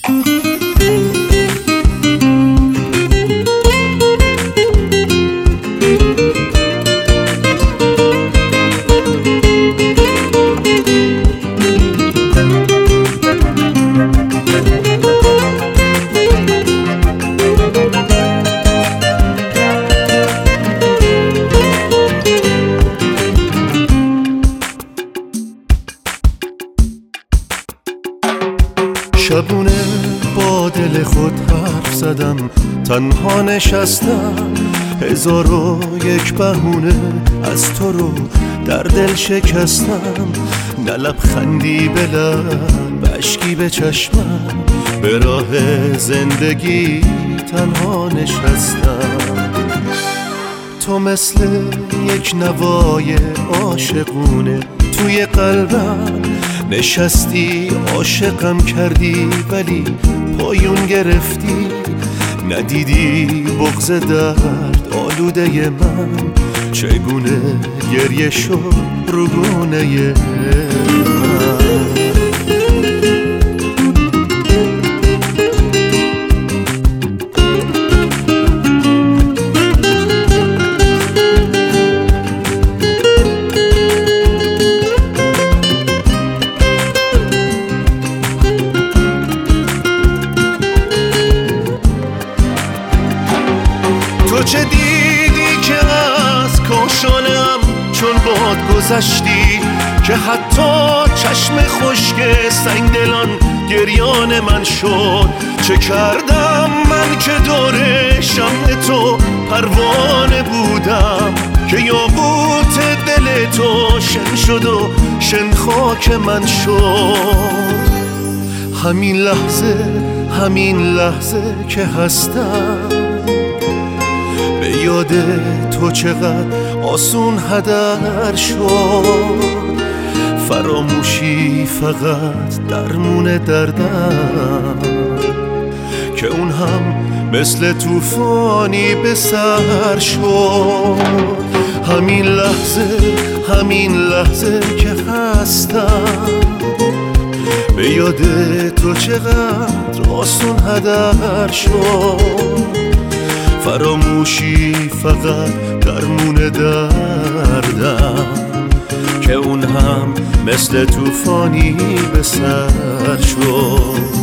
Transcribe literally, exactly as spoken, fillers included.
شبونه با دل خود حرف زدم، تنها نشستم، هزار و یک بهونه از تو رو در دل شکستم. نه لبخندی به لب، اشکی به چشمم، به راه زندگی تنها نشستم. تو مثل یک نوای عاشقونه توی قلبم نشستی، عاشقم کردی ولی پایون گرفتی. ندیدی بغض درد آلوده من چگونه گریه شد رو گونه من. تو چه دیدی که از کاشانم چون باد گذشتی، که حتی چشم خشک سنگدلان گریان من شد. چه کردم من که دور شمع تو پروانه بودم، که یاقوت دل تو شن شد و شن خاک من شد. همین لحظه همین لحظه که هستم، به یاد تو چقدر آسون هدر شد. فراموشی فقط درمون دردم، که اون هم مثل طوفانی به سر شد. همین لحظه همین لحظه که هستم، به یاد تو چقدر آسون هدر شد. فراموشی فقط درمون دردم، که اون هم مثل طوفانی به سر شد.